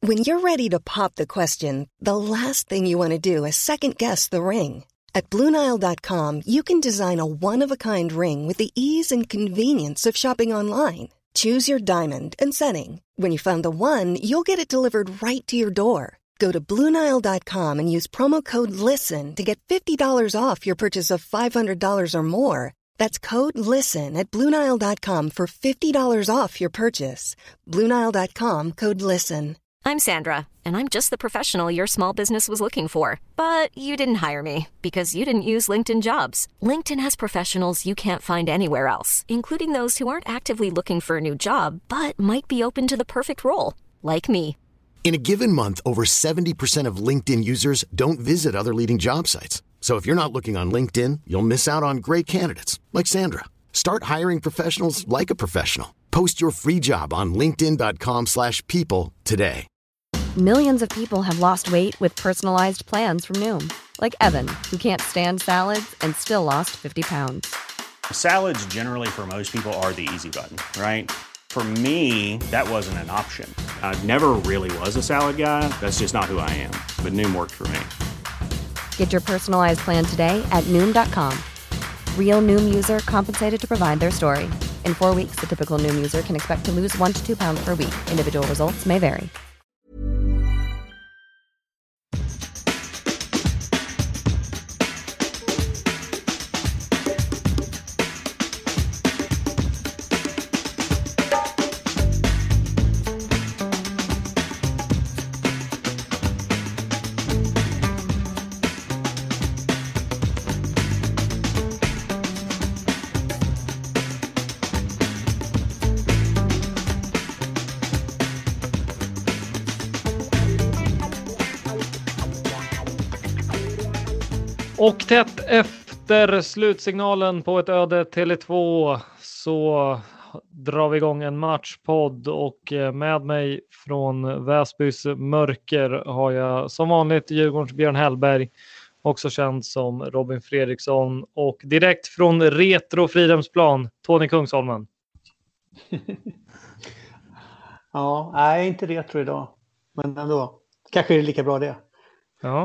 When you're ready to pop the question, the last thing you want to do is second-guess the ring. At BlueNile.com, you can design a one-of-a-kind ring with the ease and convenience of shopping online. Choose your diamond and setting. When you find the one, you'll get it delivered right to your door. Go to BlueNile.com and use promo code LISTEN to get $50 off your purchase of $500 or more. That's code LISTEN at BlueNile.com for $50 off your purchase. BlueNile.com, code LISTEN. I'm Sandra, and I'm just the professional your small business was looking for. But you didn't hire me because you didn't use LinkedIn Jobs. LinkedIn has professionals you can't find anywhere else, including those who aren't actively looking for a new job, but might be open to the perfect role, like me. In a given month, over 70% of LinkedIn users don't visit other leading job sites. So if you're not looking on LinkedIn, you'll miss out on great candidates like Sandra. Start hiring professionals like a professional. Post your free job on linkedin.com/people today. Millions of people have lost weight with personalized plans from Noom. Like Evan, who can't stand salads and still lost 50 pounds. Salads generally for most people are the easy button, right? For me, that wasn't an option. I never really was a salad guy. That's just not who I am. But Noom worked for me. Get your personalized plan today at Noom.com. Real Noom user compensated to provide their story. In 4 weeks, the typical Noom user can expect to lose 1 to 2 pounds per week. Individual results may vary. Och tätt efter slutsignalen på ett öde Tele2 så drar vi igång en matchpodd, och med mig från Väsbys mörker har jag som vanligt Djurgårdens Björn Hellberg, också känd som Robin Fredriksson, och direkt från Retro Fridhemsplan, Tony Kungsholmen. Ja, nej, inte retro idag, men ändå. Kanske är det lika bra det. Ja.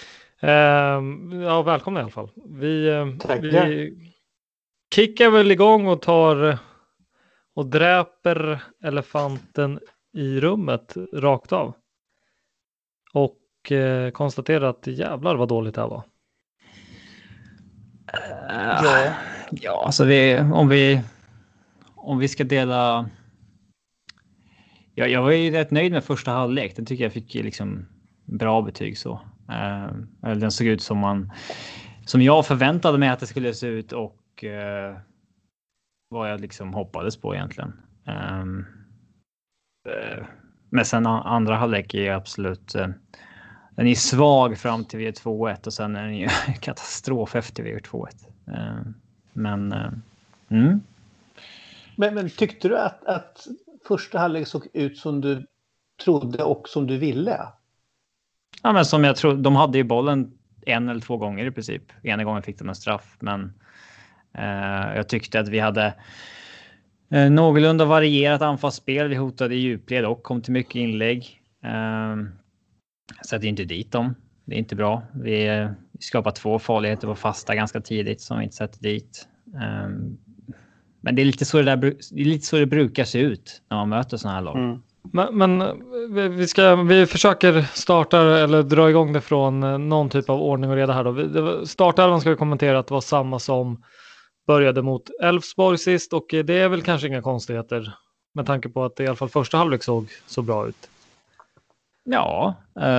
Ja, välkomna i alla fall. Vi kickar väl igång och tar och dräper elefanten i rummet rakt av. Och konstaterar att jävlar vad dåligt det här var. Ja, alltså om vi ska dela... Jag var ju rätt nöjd med första halvlek. Den tycker jag fick liksom bra betyg så. Den såg ut som jag förväntade mig att det skulle se ut, och vad jag liksom hoppades på egentligen. Men sen andra halvlek är absolut den är svag fram till vi är 2-1, och sen är den ju katastrof efter vi är 2-1. Men tyckte du att första halvlek såg ut som du trodde och som du ville? Ja, men som jag tror, de hade ju bollen 1 eller 2 gånger i princip. Ena gången fick de en straff, men jag tyckte att vi hade någorlunda varierat anfallsspel. Vi hotade i djupled och kom till mycket inlägg. Så det är inte dit dem. Det är inte bra. Vi skapar 2 farligheter på fasta ganska tidigt som vi inte sätter dit. Men det är lite så det brukar se ut när man möter såna här lag. Mm. Men vi försöker starta eller dra igång det från någon typ av ordning och reda här då. Startelvan ska vi kommentera att det var samma som började mot Elfsborg sist, och det är väl kanske inga konstigheter med tanke på att det i alla fall första halvlek såg så bra ut. Ja,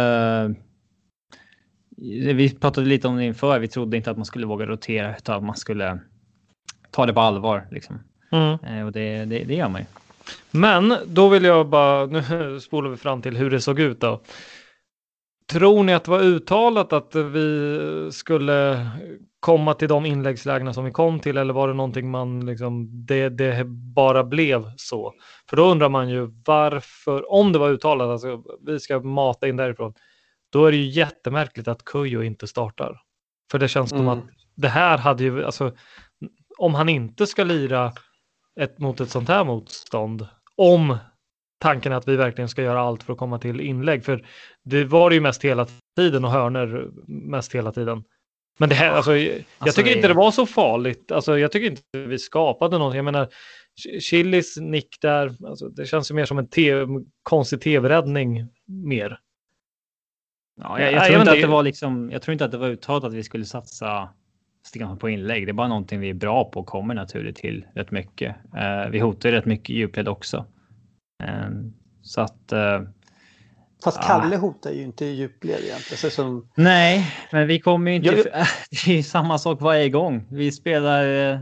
vi pratade lite om det inför. Vi trodde inte att man skulle våga rotera, utan att man skulle ta det på allvar liksom. Och det gör man ju. Men då vill jag bara, nu spolar vi fram till hur det såg ut då. Tror ni att det var uttalat att vi skulle komma till de inläggslägena som vi kom till, eller var det någonting man liksom, det bara blev så? För då undrar man ju varför, om det var uttalat alltså vi ska mata in därifrån, då är det ju jättemärkligt att Kujo inte startar. För det känns som att det här hade ju, alltså om han inte ska lira mot ett sånt här motstånd, om tanken är att vi verkligen ska göra allt för att komma till inlägg. För det var det ju mest hela tiden och hörnor mest hela tiden. Men det här, alltså, jag tycker inte det var så farligt. Alltså, jag tycker inte vi skapade någonting. Jag menar, Chilis nick där, alltså, det känns ju mer som en konstig tv-räddning mer. Ja, jag tror inte att det var liksom, jag tror inte att det var uttalat att vi skulle satsa på inlägg. Det är bara någonting vi är bra på och kommer naturligt till rätt mycket. Vi hotar rätt mycket djupled också. Så att... Fast Kalle hotar ju inte djupled egentligen. Som... Nej, men vi kommer ju inte... Det är samma sak varje gång. Vi spelar...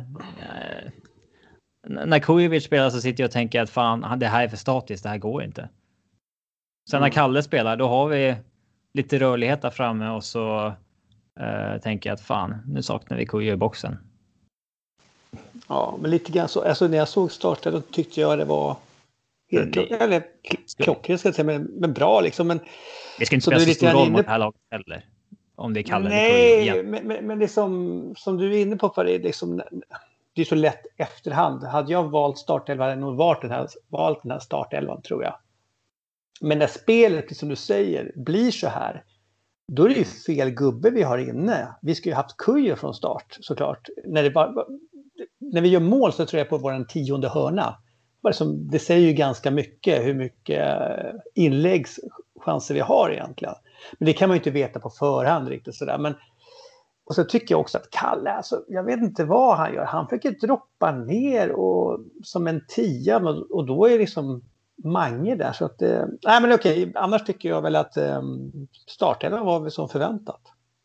När Kujovic spelar så sitter jag och tänker att fan, det här är för statiskt. Det här går inte. Sen när Kalle spelar, då har vi lite rörlighet där framme och så tänker jag att fan, nu saknar vi Kujo i boxen. Ja, men lite grann så. Alltså när jag såg starten då tyckte jag det var klockrent ska jag säga, men bra liksom. Men det ska inte spela så stor roll mot det här laget heller. Om det är Kalle eller Kujo. Men det som du är inne på, för det är liksom, det är så lätt efterhand. Hade jag valt startelvan hade jag nog valt den här startelvan, tror jag. Men när spelet, som du säger, blir så här, då är det ju fel gubbe vi har inne. Vi ska ju haft Kujo från start, såklart. När vi gör mål så tror jag på vår 10:e hörna. Det säger ju ganska mycket hur mycket inläggschanser vi har egentligen. Men det kan man ju inte veta på förhand riktigt sådär. Och så tycker jag också att Kalle, alltså, jag vet inte vad han gör. Han försöker droppa ner och, som en 10, och då är det liksom Mange där. Så att, nej men okej, annars tycker jag väl att startelvan var väl som förväntat.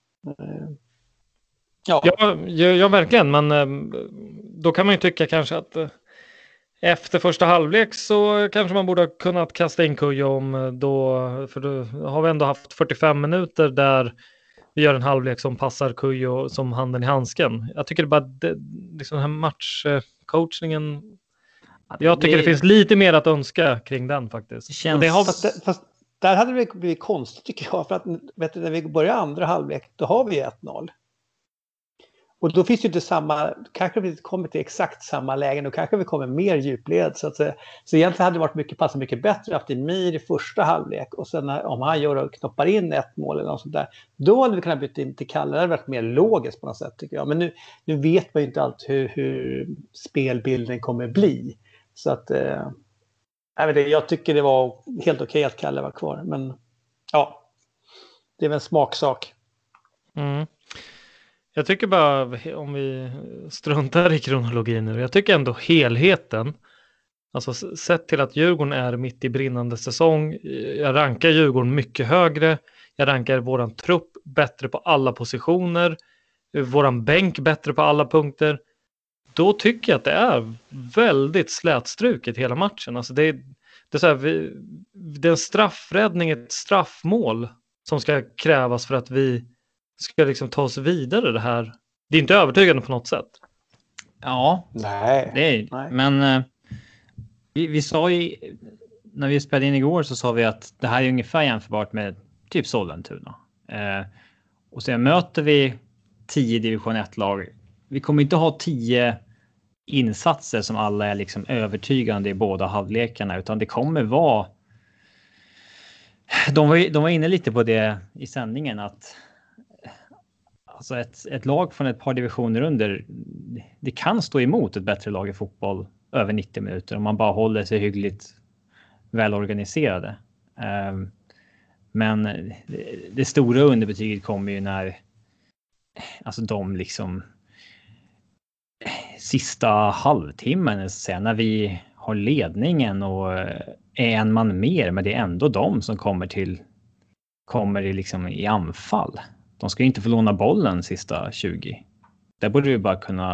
Ja, verkligen. Men då kan man ju tycka kanske att efter första halvlek så kanske man borde ha kunnat kasta in Kujo för då har vi ändå haft 45 minuter där vi gör en halvlek som passar Kujo som handen i handsken. Jag tycker det bara liksom den här matchcoachningen, jag tycker det finns lite mer att önska kring den faktiskt. Fast där hade det blivit konstigt tycker jag, för att vet du, när vi börjar andra halvlek då har vi 1-0. Och då finns ju inte kanske vi kommer till exakt samma lägen och kanske vi kommer mer djupled. Så egentligen hade det varit passat mycket bättre att Emir i första halvlek och sen om han gör och knoppar in ett mål eller något sånt där, då hade vi kunnat byta in till Kalle. Det hade varit mer logiskt på något sätt tycker jag. Men nu vet man ju inte allt hur spelbilden kommer bli. Så att jag tycker det var helt okej att Kalle var kvar. Men ja, det är väl en smaksak. Mm. Jag tycker bara, om vi struntar i kronologin nu, jag tycker ändå helheten, alltså sett till att Djurgården är mitt i brinnande säsong, jag rankar Djurgården mycket högre, jag rankar våran trupp bättre på alla positioner, våran bänk bättre på alla punkter, då tycker jag att det är väldigt slätstruket hela matchen. Alltså det är så här, det är en straffräddning, ett straffmål som ska krävas för att vi ska liksom ta oss vidare det här. Det är inte övertygande på något sätt. Ja, nej. Men vi sa ju, när vi spelade in igår så sa vi att det här är ungefär jämförbart med typ Sollentuna. Och sen möter vi 10 division 1-lag. Vi kommer inte ha 10 insatser som alla är liksom övertygande i båda halvlekarna, utan det kommer vara... De var inne lite på det i sändningen, att alltså ett lag från ett par divisioner under, det kan stå emot ett bättre lag i fotboll över 90 minuter om man bara håller sig hyggligt välorganiserade. Men det stora underbetyget kommer ju när alltså de liksom sista halvtimmen sen när vi har ledningen och är en man mer, men det är ändå de som kommer liksom i anfall. De ska ju inte få låna bollen sista 20. Där borde vi bara kunna...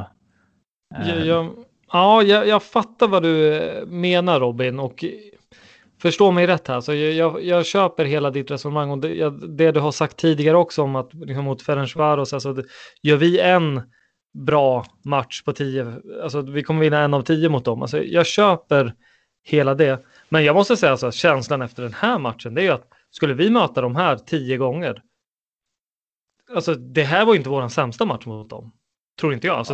Jag fattar vad du menar, Robin, och förstå mig rätt här. Så jag köper hela ditt resonemang och det du har sagt tidigare också om att liksom, mot Ferencvaros, alltså, gör vi en bra match på 10, alltså vi kommer vinna 1 av 10 mot dem. Alltså, jag köper hela det. Men jag måste säga så, känslan efter den här matchen, det är ju att skulle vi möta de här 10 gånger, alltså det här var ju inte våran sämsta match mot dem. Tror inte jag. Alltså,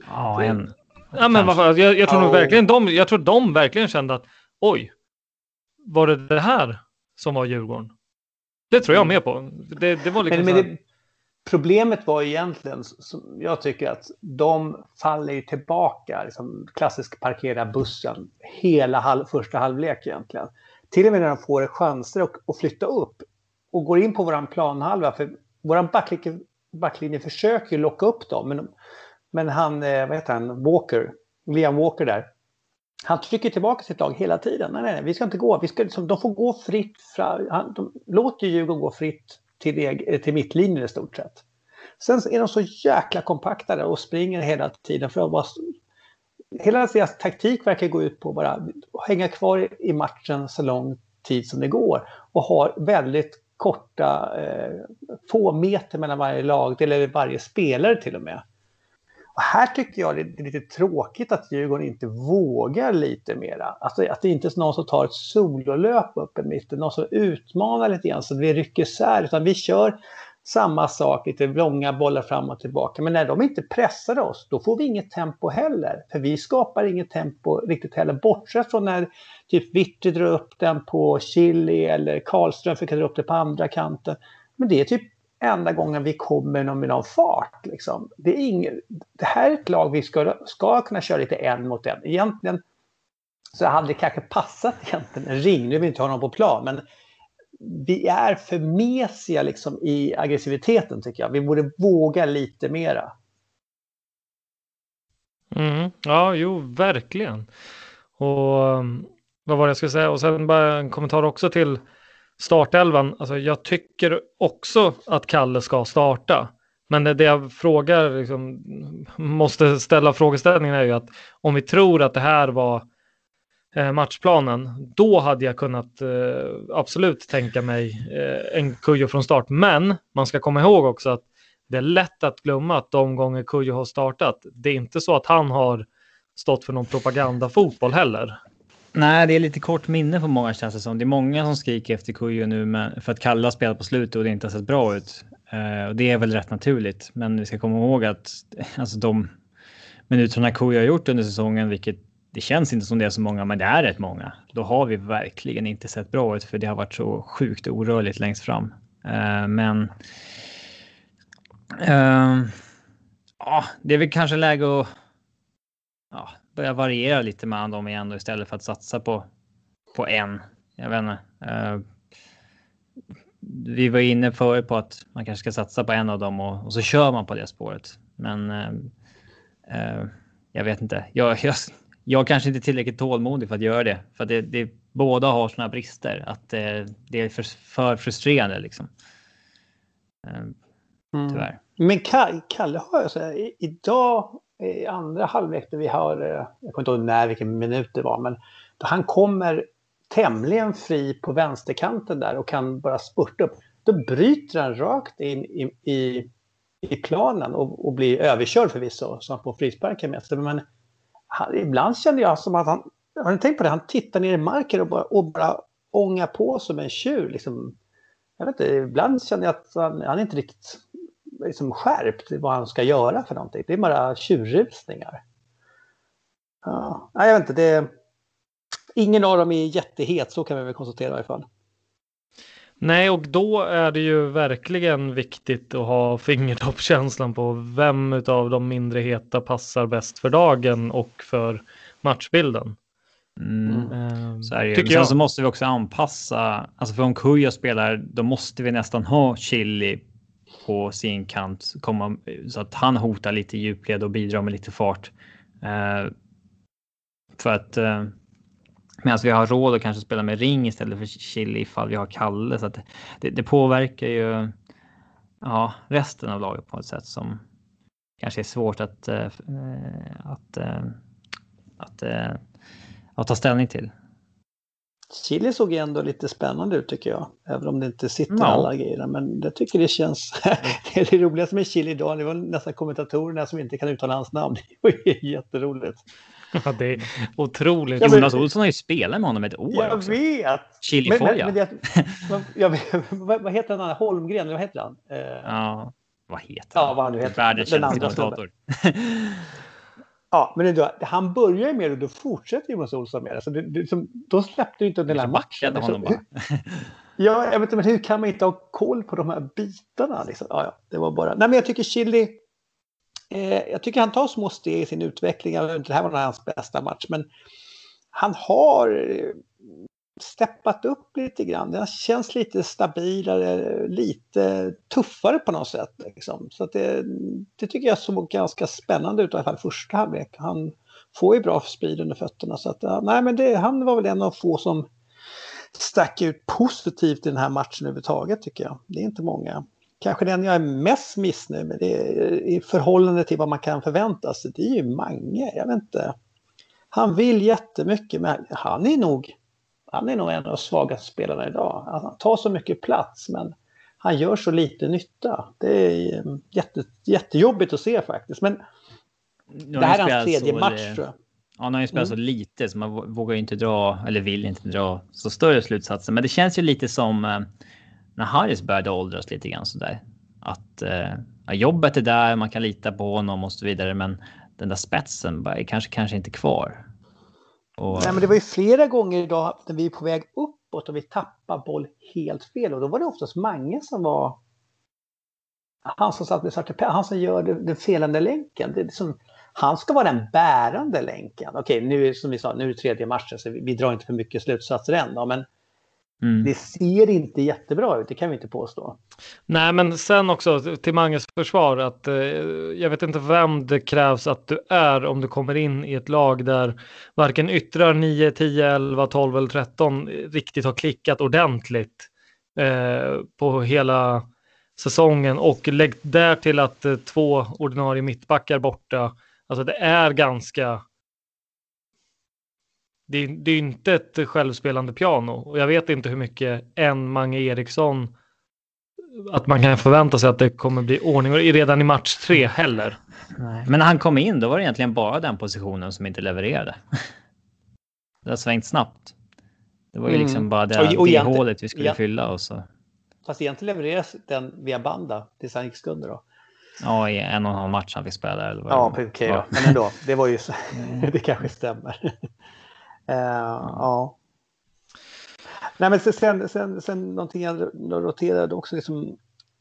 men jag tror nog verkligen de verkligen kände att oj, var det här som var Djurgården? Det tror jag med på. Det var liksom men problemet var egentligen, som jag tycker, att de faller ju tillbaka, liksom klassisk parkera bussen hela första halvlek egentligen. Till och med när de får chanser att flytta upp och går in på våran planhalva, för våran backlinje försöker ju locka upp dem, men han, vad heter han, Liam Walker där, han trycker tillbaka sitt lag hela tiden. Nej, vi ska inte gå. De får gå fritt. De låter ju Djurgården gå fritt till mittlinjen i stort sett. Sen är de så jäkla kompaktare och springer hela tiden. Hela deras taktik verkar gå ut på bara hänga kvar i matchen så lång tid som det går. Och har väldigt korta, få meter mellan varje lag, eller varje spelare till och med. Och här tycker jag det är lite tråkigt att Djurgården inte vågar lite mera. Alltså att det inte är någon som tar ett sololöp upp i mitten, någon som utmanar lite grann så att vi rycker isär, utan vi kör samma sak, lite långa bollar fram och tillbaka. Men när de inte pressar oss, då får vi inget tempo heller. För vi skapar inget tempo riktigt heller, bortsett från när typ Vitti drar upp den på Chili eller Karlström fick dra upp det på andra kanten. Men det är typ enda gången vi kommer med någon fart. Liksom. Det här är ett lag vi ska kunna köra lite en mot en. Egentligen så hade det kanske passat egentligen en ring. Nu vill vi inte ha någon på plan, men vi är för mesiga liksom i aggressiviteten tycker jag. Vi borde våga lite mera. Ja, jo, verkligen. Och vad var det jag skulle säga? Och sen bara en kommentar också till startelvan. Alltså jag tycker också att Kalle ska starta. Men det jag frågar, liksom, måste ställa frågeställningen är ju att om vi tror att det här var matchplanen, då hade jag kunnat absolut tänka mig en Kujo från start. Men man ska komma ihåg också att det är lätt att glömma att de gånger Kujo har startat, det är inte så att han har stått för någon propagandafotboll heller. Nej, det är lite kort minne på många, känns det som. Det är många som skriker efter Kujo nu för att Kalle har spelat på slutet och det inte har sett bra ut. Och det är väl rätt naturligt. Men vi ska komma ihåg att alltså, de minuterna Kujo har gjort under säsongen, vilket det känns inte som det är så många, men det är rätt många. Då har vi verkligen inte sett bra ut, för det har varit så sjukt orörligt längst fram. Det är väl kanske läge att börja variera lite med dem igen då, istället för att satsa på en. Jag vet inte. Vi var inne förut på att man kanske ska satsa på en av dem och så kör man på det spåret. Men jag vet inte. Jag kanske inte är tillräckligt tålmodig för att göra det. För att det båda har såna brister. Att det är för frustrerande liksom. Tyvärr. Men Kalle har jag så här, idag i andra halvlek vi har, jag kommer inte ihåg vilken minut det var, men då han kommer tämligen fri på vänsterkanten där och kan bara spurta upp. Då bryter han rakt in i planen och blir överkörd förvisso, så han får frisparken med sig. Men ibland kände jag som att har ni tänkt på det? Han tittar ner i marken och bara ångar på som en tjur. Liksom. Jag vet inte, ibland känner jag att han är inte riktigt liksom skärpt vad han ska göra för någonting. Det är bara tjurrusningar. Ja, jag vet inte, ingen av dem är jättehet, så kan vi väl konstatera i alla fall. Nej, och då är det ju verkligen viktigt att ha fingertoppskänslan på vem av de mindre heta passar bäst för dagen och för matchbilden. Så är det ju. Sen så måste vi också anpassa, alltså för om Kujo spelar, då måste vi nästan ha Chili på sin kant, så att han hotar lite djupled och bidrar med lite fart. För att medan vi har råd att kanske spela med Ring istället för Chili ifall vi har Kalle, så att det påverkar ju resten av laget på ett sätt som kanske är svårt att ta ställning till. Chili såg ändå lite spännande ut tycker jag. Även om det inte sitter alla grejer. Men jag tycker det känns... det är det roligaste med Chili idag. Det var nästan kommentatorerna som inte kan uttala hans namn. Det var jätteroligt. Ja, det är otroligt. Jonas Olsson har ju spelat med honom ett år. Jag också. Vet! Chili-foja. Vad heter han? Holmgren? Vad heter han? Ja, vad heter han? Ja, vad han nu heter. Världens kändaste kommentator. Ja, men han börjar ju med och då fortsätter Jonas Olsson med det. Så då släppte ju inte den här matchen. Ja, jag vet inte, men hur kan man inte ha koll på de här bitarna? Liksom? Ja, det var bara... Nej, men jag tycker Chili... jag tycker han tar små steg i sin utveckling. Det här var hans bästa match, men han har steppat upp lite grann. Den känns lite stabilare, lite tuffare på något sätt. Liksom. Så att det tycker jag såg ganska spännande ut i alla fall första halvlek. Han får ju bra speed under fötterna. Så att, nej, men han var väl en av få som stack ut positivt i den här matchen överhuvudtaget, tycker jag. Det är inte många. Kanske den jag är mest missnöjd med, det är i förhållande till vad man kan förvänta sig. Det är ju Mange, jag vet inte. Han vill jättemycket, men han är nog en av de svagaste spelarna idag. Han tar så mycket plats, men han gör så lite nytta. Det är jättejobbigt att se faktiskt. Men det här är hans tredje match, tror jag. Ja, han har ju spelat så lite så man vågar inte dra, eller vill inte dra så större slutsatser. Men det känns ju lite som när Harris började åldras lite grann sådär. Att jobbet är där, man kan lita på honom och så vidare. Men den där spetsen är kanske inte kvar. Nej, men det var ju flera gånger idag när vi är på väg uppåt och vi tappar boll helt fel. Och då var det oftast Mange som var han som satt med Sartre, han som gör den felande länken. Det är som, han ska vara den bärande länken. Okej, nu som vi sa, nu är det tredje matchen så vi drar inte för mycket slutsatser än då, men det ser inte jättebra ut, det kan vi inte påstå. Nej, men sen också till Manges försvar att jag vet inte vem det krävs att du är om du kommer in i ett lag där varken yttrar 9, 10, 11, 12 eller 13 riktigt har klickat ordentligt på hela säsongen, och lägg där till att 2 ordinarie mittbackar borta. Alltså det är ganska... Det är inte ett självspelande piano. Och jag vet inte hur mycket en Mange Eriksson att man kan förvänta sig att det kommer bli ordning redan i match 3 heller. Nej. Men när han kom in då var det egentligen bara den positionen som inte levererade. Det har svängt snabbt. Det var ju liksom bara det hålet vi skulle fylla. Och så. Fast egentligen levereras den via banda tills han gick skunder då. Ja, i 1,5 match han fick spela. Eller vad ja, okej då. Men ändå, det var ju så, det kanske stämmer. Ja. Nej, men sen någonting jag noterade också liksom,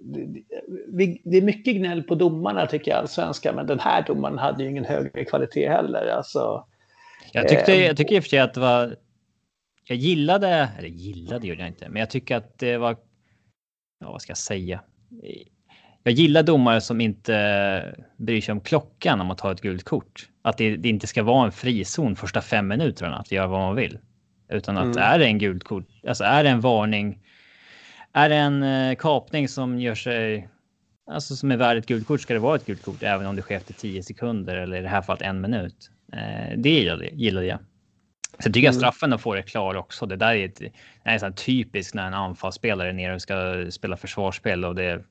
det är mycket gnäll på domarna tycker jag, svenska, men den här domaren hade ju ingen högre kvalitet heller. Alltså, jag tycker i och för sig att det var, jag gillade gjorde jag inte, men jag tycker att det var, ja, vad ska jag säga? Jag gillar domare som inte bryr sig om klockan om man tar ett gult kort. Att det inte ska vara en frizon första 5 minuterna att göra vad man vill. Utan att är det en gult kort, alltså är det en varning, är det en kapning som gör sig, alltså som är värd ett gult kort, ska det vara ett gult kort även om det sker efter 10 sekunder eller i det här fallet 1 minut. Det gillade jag. Så jag tycker att straffen får det klar också. Det där är en sån typisk när en anfallsspelare är nere och ska spela försvarsspel och det.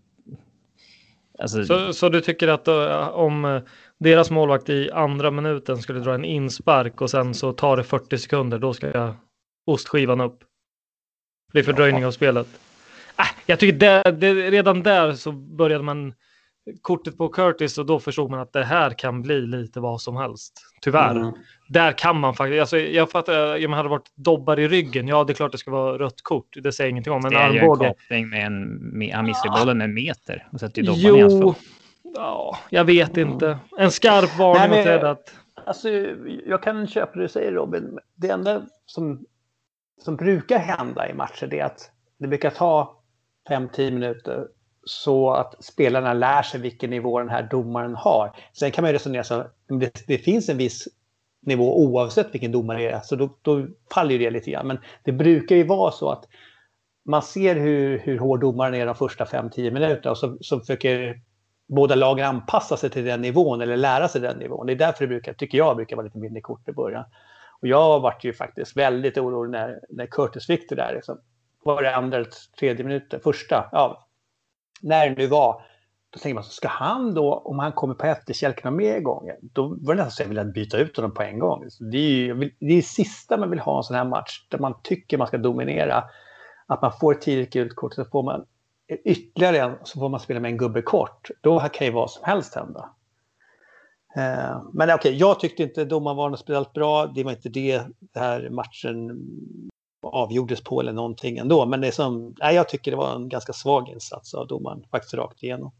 Alltså... Så du tycker att om deras målvakt i andra minuten skulle dra en inspark och sen så tar det 40 sekunder, då ska ostskivan upp? Det är fördröjning av spelet. Jag tycker redan där så började man kortet på Curtis och då förstod man att det här kan bli lite vad som helst. Tyvärr. Där kan man faktiskt, alltså, jag fattar, om man hade varit dobbar i ryggen, ja det är klart det ska vara rött kort, det säger ingenting om. Men det är ju en koppling med han missar bollen med en meter och sätter ju dobban i hans fot. Ja, jag vet inte. En skarp varning åt räddat. Alltså, jag kan köpa det du säger, Robin. Det enda som brukar hända i matcher är att det brukar ta 5-10 minuter så att spelarna lär sig vilken nivå den här domaren har. Sen kan man ju resonera så att det finns en viss nivå oavsett vilken domare det är. Så då faller ju det lite grann. Men det brukar ju vara så att man ser hur hård domaren är de första 5-10 minuterna och så försöker båda lagen anpassa sig till den nivån eller lära sig den nivån. Det är därför det brukar vara lite mindre kort i början. Och jag varit ju faktiskt väldigt orolig när Curtis fick det där. Liksom. Var det andra eller tredje minuten? Första, ja. När det nu var, då tänker man så, ska han då, om han kommer på efterkälkarna med gången, då var det nästan så att jag ville byta ut honom på en gång. Så det är sista man vill ha en sån här match där man tycker man ska dominera. Att man får ett tidigt gult kort, så får man ytterligare en, så får man spela med en gubbe kort. Då kan ju vad som helst hända. Men okej, jag tyckte inte domaren var något speciellt bra. Det var inte det här matchen avgjordes på eller någonting ändå. Men det är som, jag tycker det var en ganska svag insats av domaren faktiskt rakt igenom.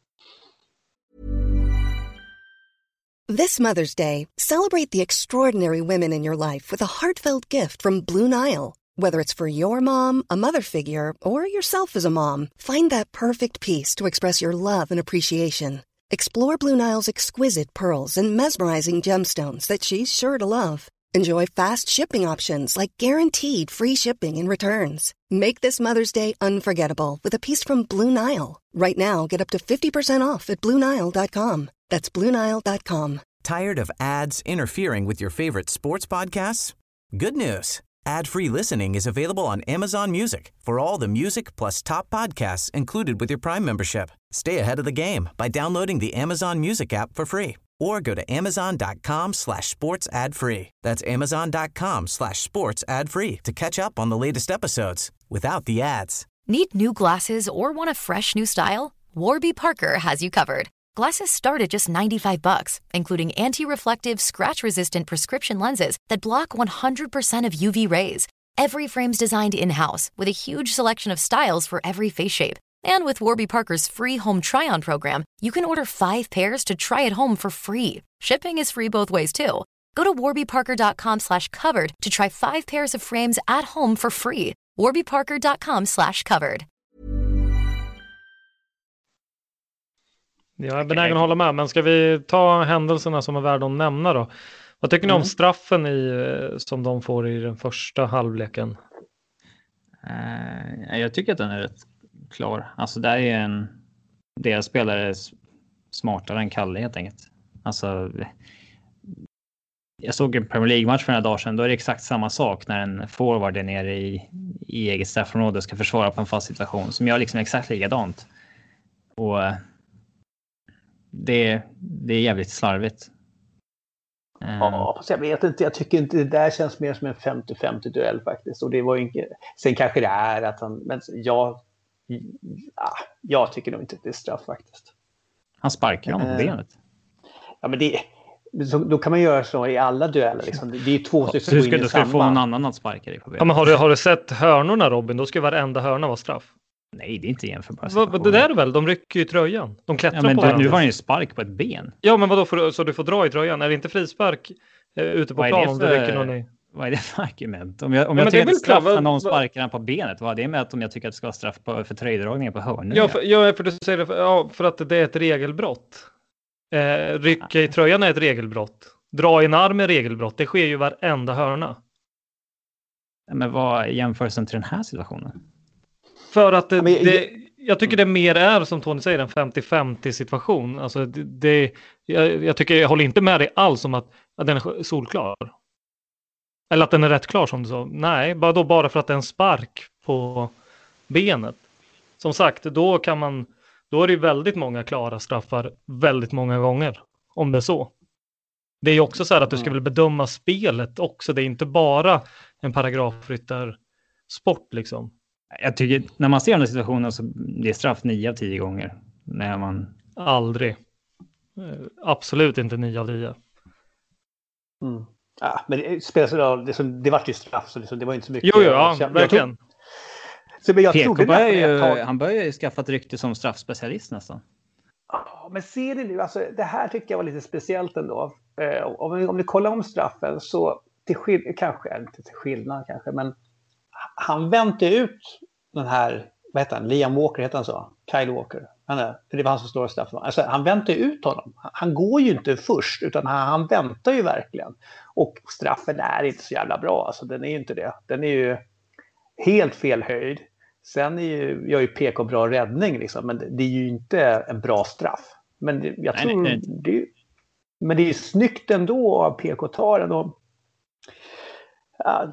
This Mother's Day, celebrate the extraordinary women in your life with a heartfelt gift from Blue Nile. Whether it's for your mom, a mother figure, or yourself as a mom, find that perfect piece to express your love and appreciation. Explore Blue Nile's exquisite pearls and mesmerizing gemstones that she's sure to love. Enjoy fast shipping options like guaranteed free shipping and returns. Make this Mother's Day unforgettable with a piece from Blue Nile. Right now, get up to 50% off at BlueNile.com. That's BlueNile.com. Tired of ads interfering with your favorite sports podcasts? Good news. Ad-free listening is available on Amazon Music for all the music plus top podcasts included with your Prime membership. Stay ahead of the game by downloading the Amazon Music app for free or go to amazon.com/sports ad free. That's amazon.com/sports ad free to catch up on the latest episodes without the ads. Need new glasses or want a fresh new style? Warby Parker has you covered. Glasses start at just $95, including anti-reflective, scratch-resistant prescription lenses that block 100% of UV rays. Every frame's designed in-house with a huge selection of styles for every face shape. And with Warby Parker's free home try-on program, you can order 5 pairs to try at home for free. Shipping is free both ways, too. Go to warbyparker.com/covered to try 5 pairs of frames at home for free. warbyparker.com/covered. Jag är benägen att hålla med, men ska vi ta händelserna som är värda att nämna då? Vad tycker ni om straffen som de får i den första halvleken? Jag tycker att den är rätt klar. Alltså där är deras spelare smartare än Kalle helt enkelt. Alltså, jag såg en Premier League-match för några dagar sedan. Då är det exakt samma sak när en forward är nere i eget straffområde och ska försvara på en fast situation som gör liksom exakt likadant. Och det är jävligt slarvigt. Ja, fast jag vet inte. Jag tycker inte det där känns mer som en 50-50 duell faktiskt. Och det var ju inte... Sen kanske det är att han... Men jag tycker nog inte att det är straff faktiskt. Han sparkar honom på benet. Ja, men då kan man göra så i alla dueller. Liksom. Det är 2 stycken som går in i samma. Du ska få en annan att sparka dig på benet. Ja, men har du sett hörnorna, Robin? Då ska varenda hörna vara straff. Nej, det är inte jämförbart. Det där är väl, de rycker ju tröjan. De klättrar på varandra. Nu var det ju spark på ett ben. Ja, men vadå, så du får dra i tröjan? Är det inte frispark ute på plan om du rycker någon i? Vad är det för argument? Om jag tycker att det är straff när någon sparkar den på benet, vad är det med att om jag tycker att det ska vara straff för tröjdragningen på hörnen? Ja, för du säger det, för att det är ett regelbrott. Rycka i tröjan är ett regelbrott. Dra i en arm är regelbrott. Det sker ju varenda hörna. Men vad är jämförelsen till den här situationen? För att jag tycker det mer är, som Tony säger, en 50-50 situation. Alltså jag håller inte med dig alls om att den är solklar. Eller att den är rätt klar som du sa. Nej, bara för att det är en spark på benet. Som sagt, då är det ju väldigt många klara straffar väldigt många gånger. Om det är så. Det är ju också så här att du ska väl bedöma spelet också. Det är inte bara en paragrafryttarsport liksom. Jag tycker, när man ser den här situationen så det är straff 9 av 10 gånger. När man... Aldrig. Absolut inte 9 av 10. Ja, men det spelar så då, det var ju straff så det var inte så mycket. Jo, verkligen. Han börjar ju skaffa ett rykte som straffspecialist nästan. Ja, men ser ni nu, alltså, det här tycker jag var lite speciellt ändå. Om ni kollar om straffen så kanske inte till skillnad kanske, men han väntar ut den här, vad heter han, Liam Walker heter han så, Kyle Walker. Det var han som står i straffen. Alltså, han väntar ut honom. Han går ju inte först utan han väntar ju verkligen. Och straffen är inte så jävla bra. Alltså, den är ju inte det. Den är ju helt fel höjd. Sen gör ju PK bra räddning liksom, men det är ju inte en bra straff. Men jag tror men det är ju snyggt ändå av PK tar ändå. Ja,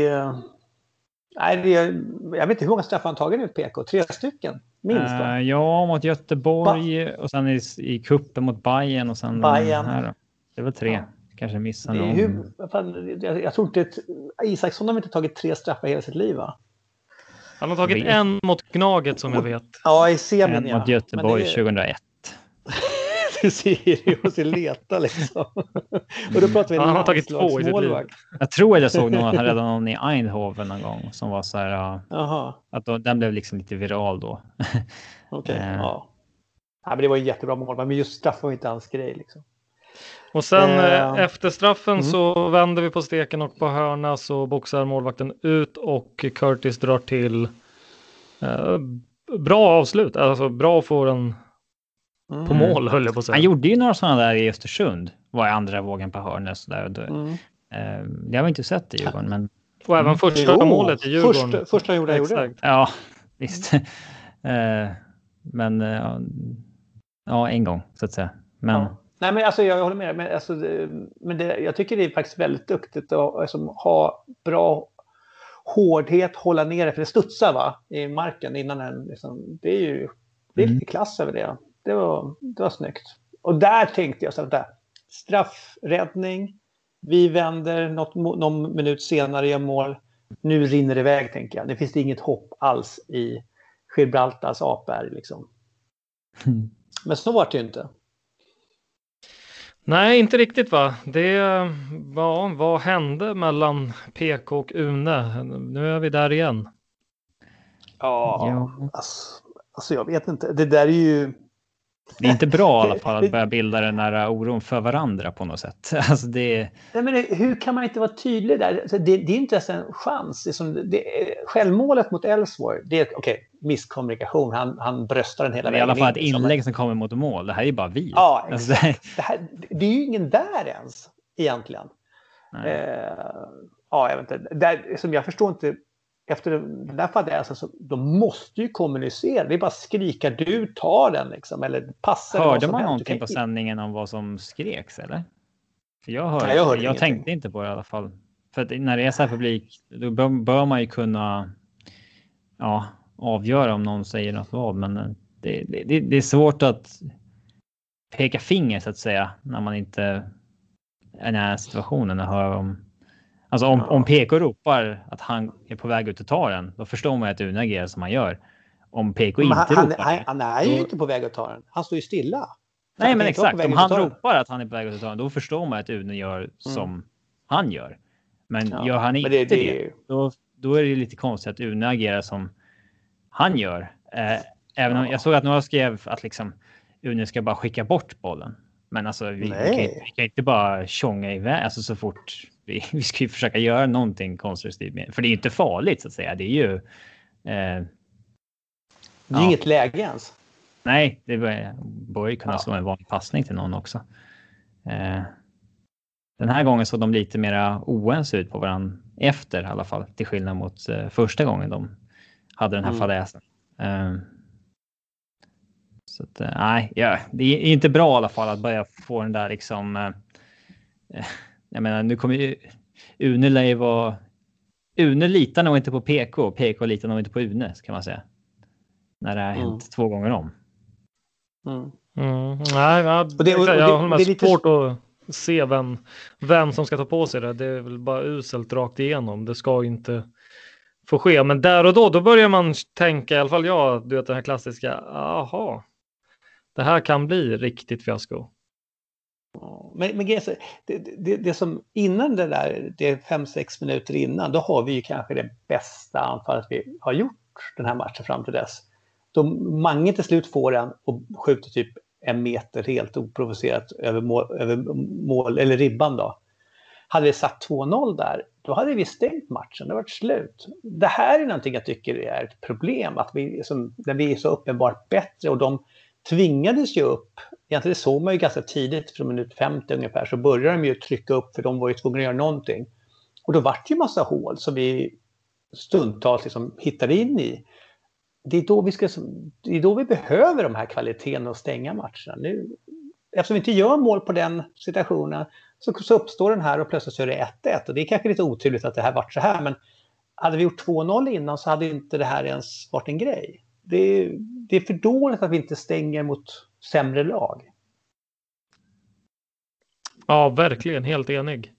jag vet inte hur många straff han tagit ut PK. 3 stycken, minst va? Ja, mot Göteborg och sen i kuppen mot Bayern och sen här. Det var 3. Ja. Kanske missade någon. Jag tror inte Isaksson har inte tagit 3 straffar hela sitt liv va? Han har tagit en mot Gnaget som jag vet. Ja, i semin mot Göteborg 2001. Sirius i leta liksom. Och då pratar vi han har tagit 2 i sitt liv. Jag tror att jag såg någon att han räddade någon i Eindhoven någon gång som var så här att den blev liksom lite viral då. Okej, ja. Men det var en jättebra mål, men just straff var inte hans grej liksom. Och sen efter straffen så vänder vi på steken och på hörna så boxar målvakten ut och Curtis drar till bra avslut. Alltså bra att få den på mål, höll jag på att säga. Han gjorde ju några sådana där i Östersund. Var i andra vågen på hörnet. Så där. Det har vi inte sett i Djurgården. Men... Och även första målet i Djurgården. Första gjorde. Ja, visst. Men en gång så att säga. Men... Ja. Nej, men alltså jag håller med. Men jag tycker det är faktiskt väldigt duktigt att ha bra hårdhet, hålla ner det, för det studsar i marken innan den liksom, det är lite klass över det. Det var snyggt. Och där tänkte jag så att straffräddning, vi vänder någon minut senare gör mål. Nu rinner det iväg, tänker jag. Det finns inget hopp alls i Gibraltars apär liksom. Men så var det ju inte. Nej, inte riktigt va. Vad hände mellan PK och Une? Nu är vi där igen. Ja. Alltså jag vet inte. Det där är ju... Det är inte bra i alla fall att börja bilda den här oron för varandra på något sätt. Alltså det... Nej, men hur kan man inte vara tydlig där? Alltså det är inte ens en chans. Självmålet mot Elfsborg, det är misskommunikation. Han bröstar den hela vägen. I alla fall ett inlägg som kommer mot mål. Det här är ju bara vi. Ja, alltså, det är ju ingen där ens egentligen. Jag vet inte. Som jag förstår inte. Efter den där fadäsen så de måste ju kommunicera. Det är bara skrika, du tar den liksom. Eller passar. Hörde man någonting på sändningen om vad som skreks eller? För jag tänkte inte på det i alla fall. För att när det är så här publik då bör man ju kunna avgöra om någon säger något vad. Men det är svårt att peka finger så att säga när man inte är i den här situationen och hör om. Alltså om PK ropar att han är på väg ut och ta den, då förstår man att Une agerar som han gör. Om PK inte ropar. Han är ju inte på väg att ta den. Han står ju stilla. Nej, men exakt. Om han ropar att han är på väg att ta den, då förstår man att Une gör som han gör. Men gör han inte det, då är det ju lite konstigt att Une agerar som han gör. Även om jag såg att några skrev att liksom Une ska bara skicka bort bollen. Men alltså vi kan inte bara tjonga iväg. Alltså så fort vi ska ju försöka göra någonting konstruktivt med. För det är ju inte farligt så att säga. Det är ju... det är inget läge ens. Nej, det bör ju kunna slå en vanlig passning till någon också. Den här gången såg de lite mer oense ut på varandra efter i alla fall. Till skillnad mot första gången de hade den här fadäsen. Så att, det är inte bra i alla fall att börja få den där liksom... jag menar, nu kommer ju Une litar nog inte på PK. PK litar nog inte på Une, kan man säga. När det har hänt 2 gånger om. Nej, jag håller med. Svårt att se vem som ska ta på sig det. Det är väl bara uselt rakt igenom. Det ska inte få ske. Men där och då börjar man tänka, i alla fall jag, du vet den här klassiska, det här kan bli riktigt fiasko. Men det som innan det är 5-6 minuter innan, då har vi ju kanske det bästa anfallet vi har gjort den här matchen fram till dess. Då Mange till slut får den och skjuter typ 1 meter helt oprovocerat över mål eller ribban då. Hade vi satt 2-0 där, då hade vi stängt matchen. Det var slut. Det här är någonting jag tycker är ett problem. Att när vi är så uppenbart bättre och de tvingades ju upp. Egentligen såg man ju ganska tidigt, från minut 50 ungefär, så började de ju trycka upp för de var ju tvungna att göra någonting. Och då var det ju massa hål som vi stundtals liksom hittade in i. Det är då vi behöver de här kvaliteten och stänga matcherna. Nu, eftersom vi inte gör mål på den situationen så uppstår den här och plötsligt så är det 1-1. Och det är kanske lite oturligt att det här varit så här, men hade vi gjort 2-0 innan så hade inte det här ens varit en grej. Det är för dåligt att vi inte stänger mot sämre lag. Ja, verkligen. Helt enig.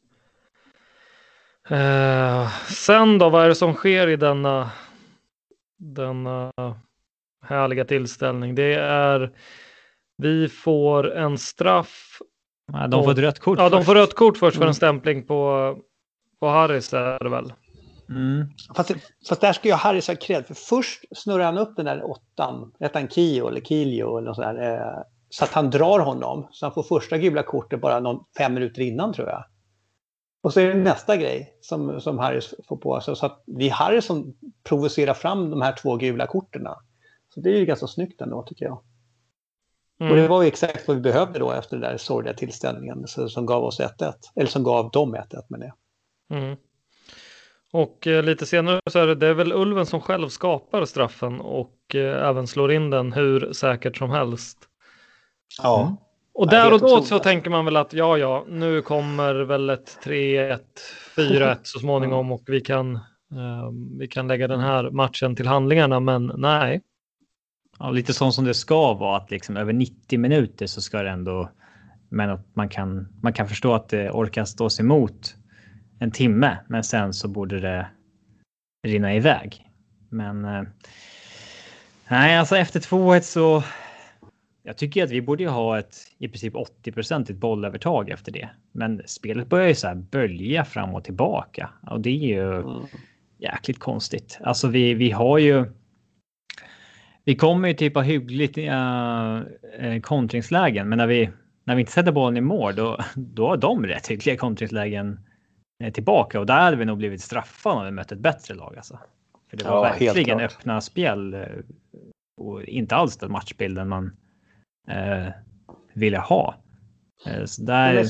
Sen då, vad är det som sker i denna härliga tillställning? Det Vi får en straff. Ja, de får ett rött kort. Ja, de får rött kort först för en stämpling på Harris är det väl. Fast där ska ju Harris ha cred. För först snurrar han upp den där 8, rätt han Kio eller något sånt där, så att han drar honom. Så han får första gula kortet bara 5 minuter innan, tror jag. Och så är det nästa grej som Harris får på sig. Så att det är Harris som provocerar fram de här 2 gula korterna. Så det är ju ganska snyggt ändå, tycker jag. Och det var ju exakt vad vi behövde då efter den där sorgliga tillställningen som gav oss 1-1. Eller som gav dem 1-1 med det. Och lite senare så är det väl Ulven som själv skapar straffen och även slår in den hur säkert som helst. Ja. Och där och då så tänker man väl att nu kommer väl ett 3-1, 4-1 så småningom och vi kan lägga den här matchen till handlingarna, men nej. Ja, lite sånt som det ska vara, att liksom över 90 minuter så ska det ändå, men att man kan förstå att det orkar stå sig emot en timme, men sen så borde det rinna iväg. Men nej, alltså efter 2-1 så jag tycker att vi borde ju ha ett i princip 80% bollövertag efter det. Men spelet börjar ju så här bölja fram och tillbaka. Och det är ju jäkligt konstigt. Alltså vi har ju... Vi kommer ju typ av hyggligt kontringslägen. Men när vi inte sätter bollen i mål, då har de rätt hyggliga kontringslägen tillbaka. Och där hade vi nog blivit straffade om vi mött ett bättre lag. Alltså. För det var verkligen öppna spel. Och inte alls den matchbilden man ville ha. Så där...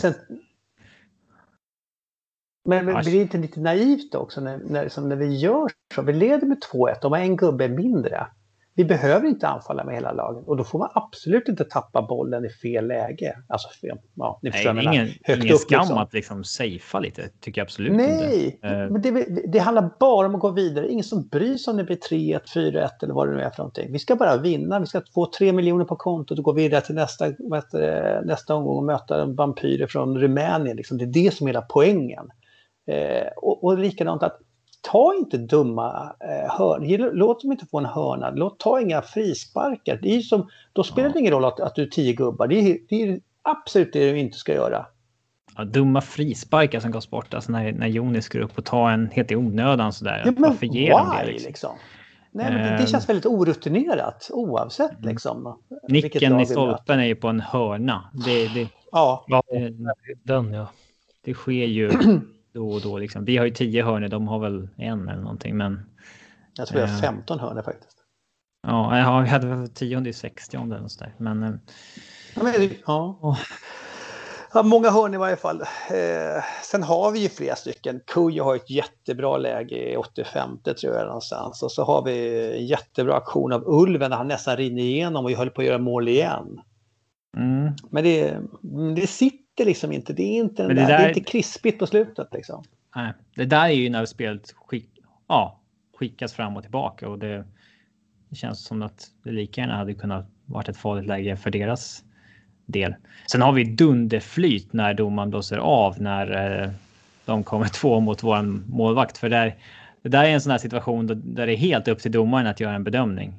Men blir det inte lite naivt också när vi gör så? Vi leder med 2-1, de har en gubbe mindre. Vi behöver inte anfalla med hela laget. Och då får man absolut inte tappa bollen i fel läge. Alltså, ni förstår. Nej, ingen skam liksom. Att liksom safea lite, tycker jag absolut inte. Nej, men det handlar bara om att gå vidare. Ingen som bryr sig om det blir 3-1, 4-1 eller vad det nu är för någonting. Vi ska bara vinna. Vi ska få 3 miljoner på kontot och gå vidare till nästa omgång och möta vampyrer från Rumänien. Liksom. Det är det som är hela poängen. Och likadant att ta inte dumma hörn. Låt dem inte få en hörna. Ta inga frisparkar. Det är som, då spelar det ingen roll att du är 10 gubbar. Det är absolut det du inte ska göra. Ja, dumma frisparkar som går bort. Alltså när Jonas går upp och tar en helt i onödan sådär. Ja, men varför ger de det liksom? Nej, men det känns väldigt orutinerat oavsett liksom. Nicken i stolpen är ju på en hörna. Det sker ju då och då liksom. Vi har ju 10 hörnor, de har väl en eller någonting, men jag tror jag har 15 hörnor faktiskt. Ja, jag hade väl 10-60 om det och så där. Men många hörnor i varje fall. Sen har vi ju flera stycken. Kujo har ett jättebra läge i 85 tror jag någonstans. Och så har vi en jättebra aktion av Ulven när han nästan rinner igenom och höll på att göra mål igen. Men det sitter liksom inte. Det är inte det är inte krispigt på slutet liksom. Nej, det där är ju när spelet skickas fram och tillbaka, och det känns som att det lika gärna hade kunnat varit ett farligt läge för deras del. Sen har vi dunderflyt när domaren blåser av när de kommer 2 mot vår målvakt, för det där är en sån här situation där det är helt upp till domaren att göra en bedömning.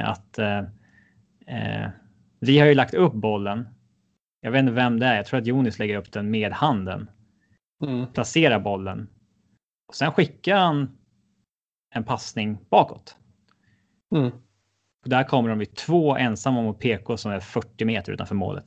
Vi har ju lagt upp bollen. Jag vet inte vem det är. Jag tror att Jonas lägger upp den med handen. Placerar bollen. Och sen skickar han en passning bakåt. Och där kommer de vid 2 ensamma mot PK som är 40 meter utanför målet.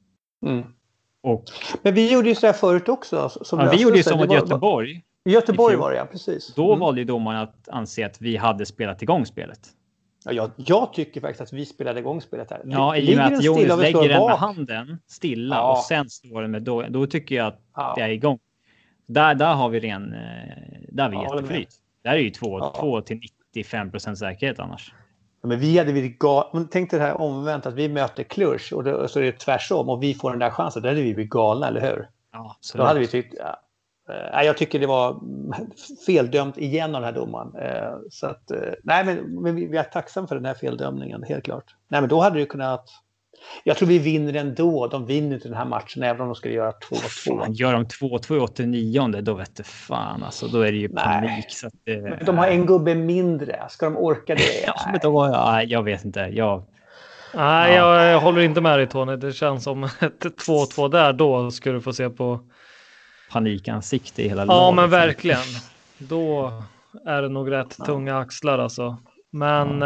Men vi gjorde ju så här förut också. Vi gjorde ju som mot Göteborg. I Göteborg var det, ja, precis. Då valde ju domaren att anse att vi hade spelat igång spelet. Ja, jag tycker faktiskt att vi spelade igång spelet här. Ja, i och med att Jonas lägger den med handen stilla och sen slår den med då tycker jag att det är igång. Där har vi där har vi jätteflyt. Där är ju 2-95% säkerhet annars. Ja, men vi hade tänk dig det här omvänt att vi möter Cluj och så är det tvärsom och vi får den där chansen. Då hade vi blivit galna, eller hur? Ja, då hade vi tyckt... jag tycker det var feldömt igen av den här domaren. Så att, nej, men vi är tacksamma för den här feldömningen, helt klart. Nej, men då hade det kunnat... Jag tror vi vinner ändå. De vinner inte den här matchen även om de skulle göra 2-2. Gör de 2-2 i 89, då vet du fan. Alltså, då är det ju panik. Så att, men de har en gubbe mindre. Ska de orka det? Jag vet inte. Nej, jag håller inte med dig, Tony. Det känns som ett 2-2 där. Då ska du få se på panikansikte i hela laget. Ja, men liksom. verkligen. Då är det nog rätt tunga axlar alltså. Men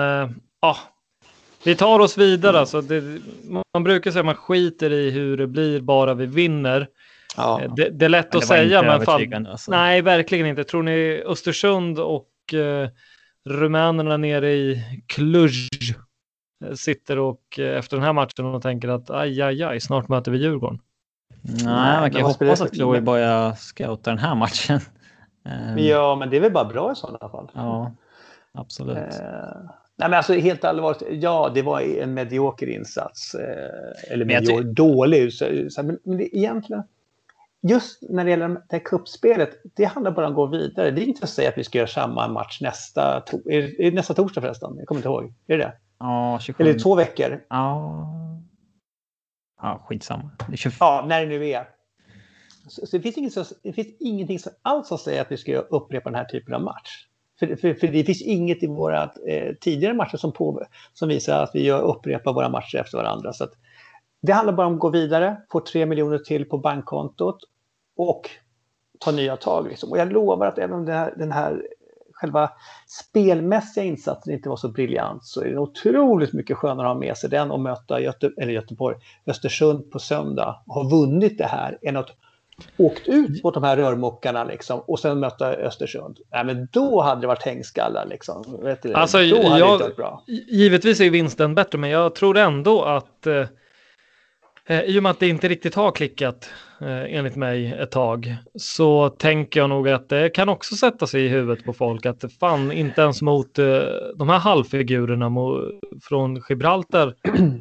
vi tar oss vidare. Alltså. Man brukar säga att man skiter i hur det blir bara vi vinner. Ja. Det är lätt att säga, men fan, alltså. Nej, verkligen inte. Tror ni Östersund och rumänerna nere i Cluj sitter och efter den här matchen och tänker att aj, snart möter vi Djurgården? Nej, man kan hoppas att Chloe börjar scouta den här matchen. Ja, men det är väl bara bra i sådana fall. Ja, absolut. Nej, men alltså helt allvarligt, ja, det var en medioker insats. Eller dålig. Men det, egentligen, just när det gäller det här kuppspelet, det handlar bara om att gå vidare. Det är inte att säga att vi ska göra samma match nästa torsdag förresten. Jag kommer inte ihåg. Är det? Ja, 27. Eller 2 veckor. Ja, skitsamma. Ja, när det nu är. Så det finns ingenting som alls att säga att vi ska upprepa den här typen av match. För det finns inget i våra tidigare matcher som visar att vi upprepar våra matcher efter varandra. Så att det handlar bara om att gå vidare, få 3 miljoner till på bankkontot och ta nya tag. Liksom. Och jag lovar att även om den här själva spelmässiga insatsen inte var så briljant, så är det otroligt mycket skönare att ha med sig den och möta Östersund på söndag och ha vunnit det här än att åkt ut mot de här rörmockarna liksom, och sen möta Östersund. Nej, men då hade det varit hängskallar liksom. Vet du, alltså, då hade det varit bra. Givetvis är vinsten bättre, men jag tror ändå att i och med att det inte riktigt har klickat enligt mig ett tag, så tänker jag nog att det kan också sätta sig i huvudet på folk att fan, inte ens mot de här halvfigurerna från Gibraltar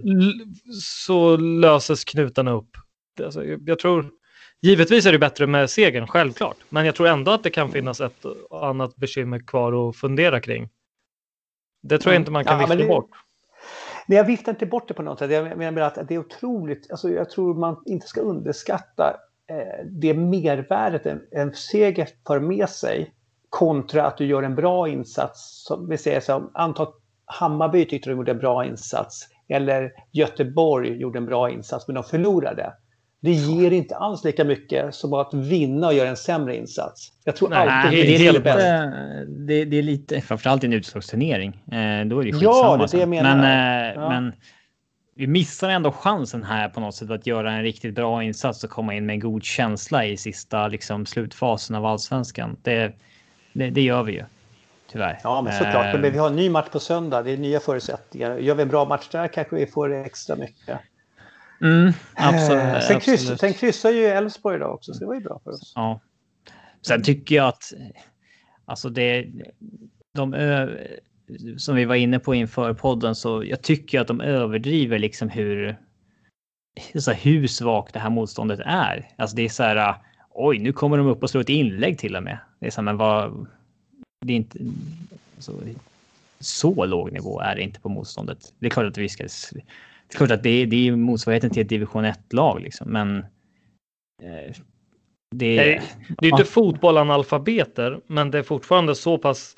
så löses knutarna upp. Alltså, jag tror givetvis är det bättre med segern, självklart. Men jag tror ändå att det kan finnas ett annat bekymmer kvar att fundera kring. Det tror jag inte man kan vifta bort. Nej, jag viftar inte bort det på något sätt. Jag menar att det är otroligt. Alltså, jag tror man inte ska underskatta det mervärdet en seger för med sig kontra att du gör en bra insats. Som vi säger så, antal Hammarby tyckte de gjorde en bra insats. Eller Göteborg gjorde en bra insats, men de förlorade. Det ger inte alls lika mycket som att vinna och göra en sämre insats. Jag tror alltid det är lite, framförallt i en utslagsturnering. Då är det skitsamma. Ja, det jag menar. Men vi missar ändå chansen här på något sätt att göra en riktigt bra insats och komma in med en god känsla i sista liksom, slutfasen av Allsvenskan. Det gör vi ju, tyvärr. Ja, men såklart. Men vi har en ny match på söndag. Det är nya förutsättningar. Gör vi en bra match där kanske vi får extra mycket. Absolut. Sen kryssar ju Elfsborg idag också, så det var ju bra för oss. Ja. Sen tycker jag att alltså som vi var inne på inför podden, så jag tycker att de överdriver liksom hur svagt det här motståndet är. Alltså det är så här, oj, nu kommer de upp och slår ett inlägg till och med. Det är så här, men det är inte så låg nivå är det inte på motståndet. Det är klart att vi ska. Det är klart att det är motsvarigheten till ett division 1-lag liksom, men det är inte fotbollanalfabeter, men det är fortfarande så pass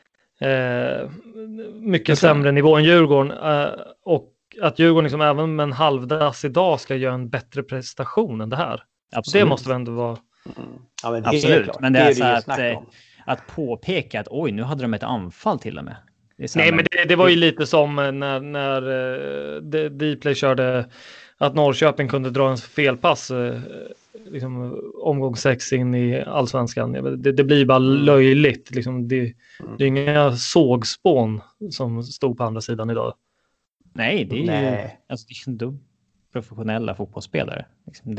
mycket sämre nivå än Djurgården, och att Djurgården liksom även med en halvdass idag ska göra en bättre prestation än det här. Absolut. Det måste väl ändå vara... Ja, men absolut, men det är så att påpeka att oj, nu hade de ett anfall till och med. Nej, men det var ju lite som när Dplay körde att Norrköping kunde dra en felpass liksom, omgång 6 in i Allsvenskan. Det blir bara löjligt. Liksom, det är inga sågspån som stod på andra sidan idag. Nej, det är ju alltså, det är professionella fotbollsspelare. Liksom,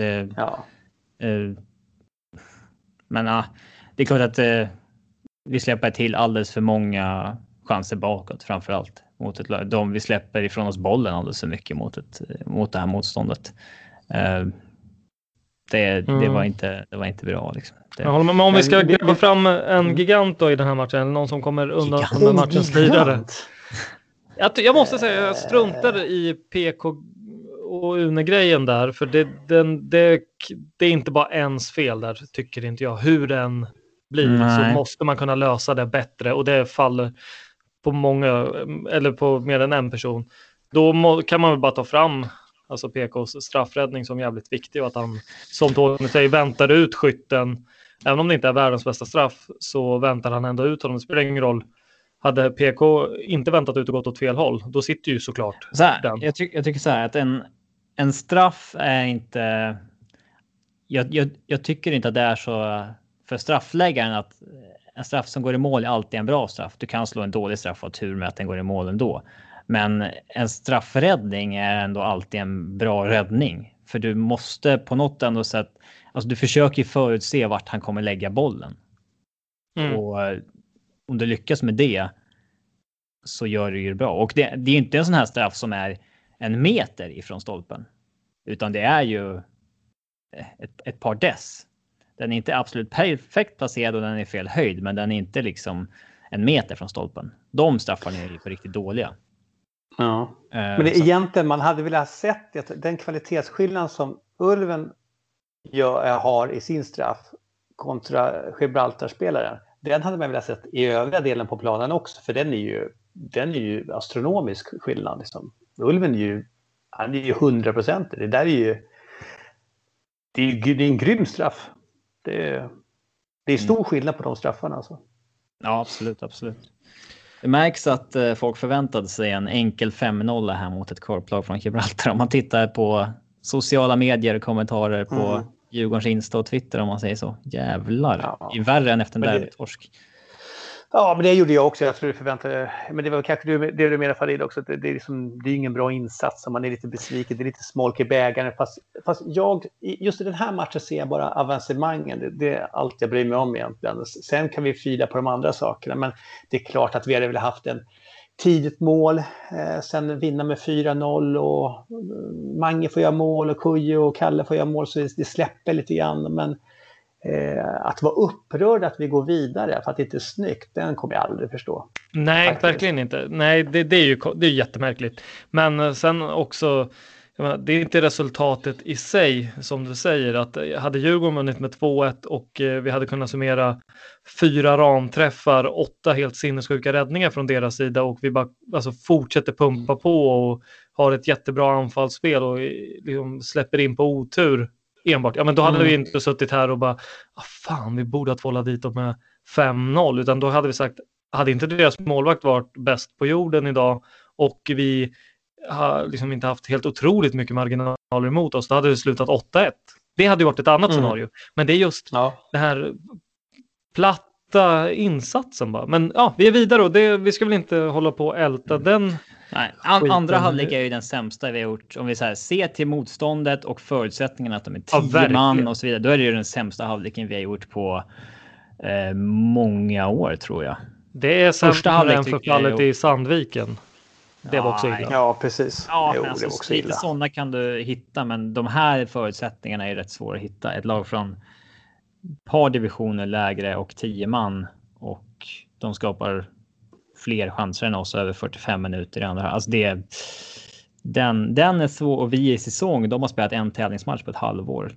men det är klart att vi släpper till alldeles för många chanser bakåt, framförallt mot ett lag. Vi släpper ifrån oss bollen alldeles för mycket mot det här motståndet. Det var inte bra liksom. Men om vi ska gräva fram en gigant då i den här matchen, eller någon som kommer undan med matchens lidare. Jag måste säga, jag struntar i PK och Une-grejen där, för det är inte bara ens fel där, tycker inte jag. Hur den blir så måste man kunna lösa det bättre, och det faller på många, eller på mer än en person. då kan man väl bara ta fram alltså PKs straffräddning som jävligt viktig, och att han, som Tony säger, väntar ut skytten. Även om det inte är världens bästa straff så väntar han ändå ut honom. Det spelar ingen roll. Hade PK inte väntat ut och gått åt fel håll, då sitter ju såklart så här, den. Jag tycker så här att en straff är inte... Jag tycker inte att det är så för straffläggaren att en straff som går i mål är alltid en bra straff. Du kan slå en dålig straff och ha tur med att den går i mål ändå. Men en straffräddning är ändå alltid en bra räddning. För du måste på något ändå sätt... Alltså du försöker förutse vart han kommer lägga bollen. Och om du lyckas med det så gör du ju bra. Och det är inte en sån här straff som är en meter ifrån stolpen. Utan det är ju ett par dess. Den är inte absolut perfekt placerad och den är fel höjd. Men den är inte liksom en meter från stolpen. De straffarna är ju på riktigt dåliga. Ja. Men det, egentligen man hade velat sett att den kvalitetsskillnad som Ulven har i sin straff kontra Gibraltar-spelaren, den hade man velat sett i övriga delen på planen också, för den är ju astronomisk skillnad liksom. Ulven är ju 100%. Det där är en grym straff. Det är stor skillnad på de straffarna alltså. Ja, absolut. Det märks att folk förväntade sig en enkel 5-0 här mot ett korplag från Gibraltar. Om man tittar på sociala medier och kommentarer på Djurgårdens Insta och Twitter, om man säger så. Jävlar, det är värre än efter en derbytorsk. Ja, men det gjorde jag också. Jag tror du förväntade... Men det var kanske det du menar, Farid, också. Att det är ingen bra insats. Och man är lite besviken. Det är lite smolk i bägaren. Fast just i den här matchen ser jag bara avancemangen. Det är allt jag bryr mig om egentligen. Sen kan vi fida på de andra sakerna. Men det är klart att vi hade väl haft en tidigt mål. Sen vinna med 4-0. Och Mange får göra mål. Och Kujo och Kalle får göra mål. Så det släpper lite grann. Men... att vara upprörd att vi går vidare för att det inte är snyggt, den kommer jag aldrig förstå. Nej, faktiskt. Verkligen inte. Nej, det är ju jättemärkligt. Men sen också, det är inte resultatet i sig som du säger, att hade Djurgården vunnit med 2-1 och vi hade kunnat summera 4 ramträffar, 8 helt sinnessjuka räddningar från deras sida, och vi bara fortsätter pumpa på och har ett jättebra anfallsspel och liksom släpper in på otur enbart. Ja, men då hade vi inte suttit här och bara fan, vi borde ha tvålat dit dem med 5-0, utan då hade vi sagt, hade inte deras målvakt varit bäst på jorden idag och vi har liksom inte haft helt otroligt mycket marginaler emot oss, då hade det slutat 8-1. Det hade ju varit ett annat scenario. Men det är just det här platta insatsen bara. Men ja, vi är vidare och vi ska väl inte hålla på och älta den. Nej, andra halvlek är ju den sämsta vi har gjort. Om vi ser till motståndet och förutsättningarna att de är 10 man och så vidare, då är det ju den sämsta halvleken vi har gjort på många år, tror jag. Det är första halvlek förfallet i Sandviken. Det var också illa. Ja, precis. Ja, men alltså, lite sådana kan du hitta, men de här förutsättningarna är rätt svåra att hitta. Ett lag från par divisioner lägre och 10 man, och de skapar fler chanser än oss över 45 minuter i andra. Alltså den är svår, och vi i säsong, de har spelat en tävlingsmatch på ett halvår.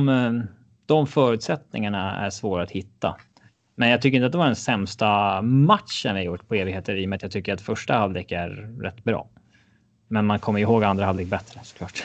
De förutsättningarna är svåra att hitta. Men jag tycker inte att det var den sämsta matchen vi gjort på evigheter, i och med att jag tycker att första halvlek är rätt bra. Men man kommer ihåg andra halvlek bättre, såklart.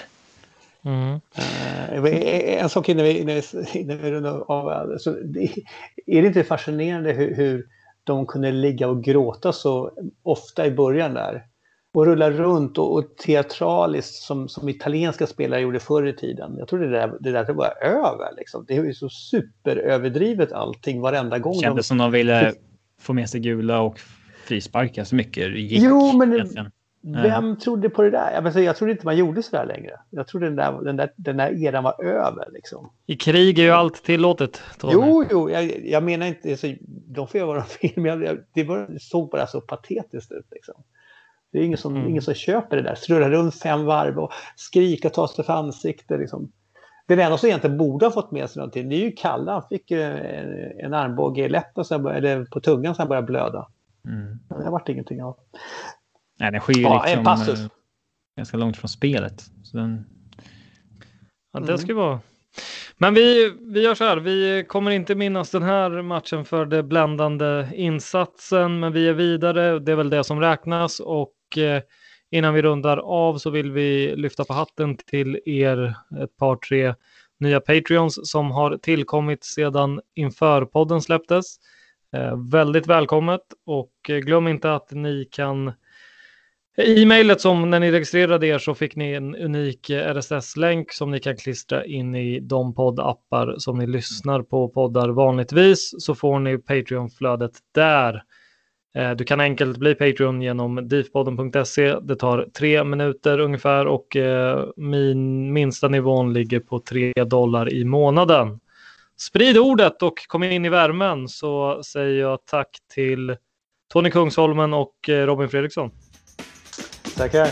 En sak innan vi rundar av, alltså, är det inte fascinerande hur de kunde ligga och gråta så ofta i början där och rulla runt och teatraliskt som italienska spelare gjorde förr i tiden. Jag tror det där var över liksom. Det är ju så superöverdrivet allting varenda gång. Kändes som de ville få med sig gula och frisparka så mycket. Jo, men vem trodde på det där? Jag trodde inte man gjorde så där längre. Jag trodde den där eran var över liksom. I krig är ju allt tillåtet, Tony. Jo, jag menar inte så, de får göra vad de vill, men det såg bara så patetiskt ut liksom. Det är ingen som köper det där. Ströra runt 5 varv och skrika och ta sig för ansikte liksom. Den enda som egentligen borde ha fått med sig någonting, det är ju Kalle. Han fick en armbåge i läppen eller på tungan så han började blöda. Det har varit ingenting av. Nej, den sker ju liksom en passus. Ganska långt från spelet. Så det ska vara. Men vi gör så här. Vi kommer inte minnas den här matchen för det bländande insatsen. Men vi är vidare. Det är väl det som räknas. Och Innan vi rundar av så vill vi lyfta på hatten till er ett par, 3 nya Patreons som har tillkommit sedan inför podden släpptes. Väldigt välkommet, och glöm inte att ni kan i mejlet som när ni registrerade er så fick ni en unik RSS-länk som ni kan klistra in i de poddappar som ni lyssnar på poddar vanligtvis, så får ni Patreon-flödet där. Du kan enkelt bli Patreon genom difpodden.se. Det tar 3 minuter ungefär, och min minsta nivån ligger på $3 i månaden. Sprid ordet och kom in i värmen, så säger jag tack till Tony Kungsholmen och Robin Fredriksson. Tackar.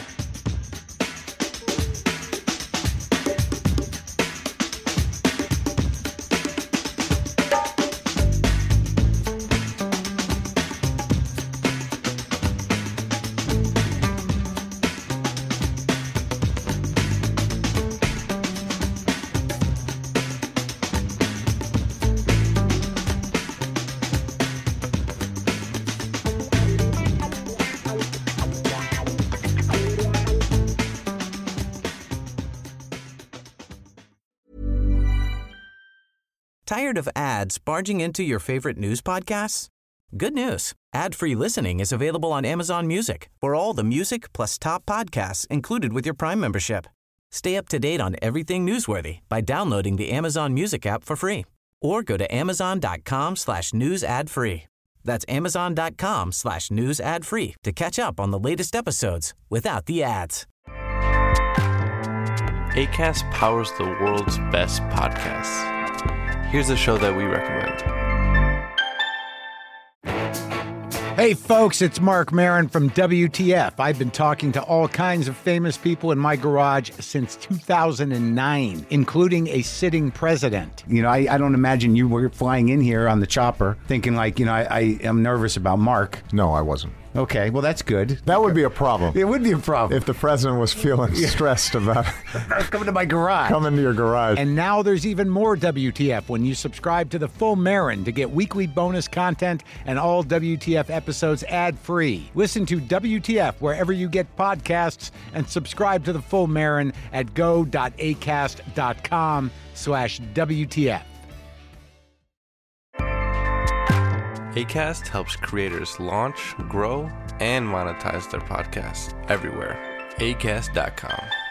Tired of ads barging into your favorite news podcasts? Good news. Ad-free listening is available on Amazon Music for all the music plus top podcasts included with your Prime membership. Stay up to date on everything newsworthy by downloading the Amazon Music app for free, or go to amazon.com/news ad free. That's amazon.com/news ad free to catch up on the latest episodes without the ads. Acast powers the world's best podcasts. Here's a show that we recommend. Hey folks, it's Mark Maron from WTF. I've been talking to all kinds of famous people in my garage since 2009, including a sitting president. You know, I don't imagine you were flying in here on the chopper thinking like, I am nervous about Mark. No, I wasn't. Okay, well, that's good. That would be a problem. It would be a problem. If the president was feeling stressed about coming to my garage. Coming to your garage. And now there's even more WTF when you subscribe to the Full Marin to get weekly bonus content and all WTF episodes ad-free. Listen to WTF wherever you get podcasts and subscribe to the Full Marin at go.acast.com/WTF. Acast helps creators launch, grow, and monetize their podcasts everywhere. Acast.com.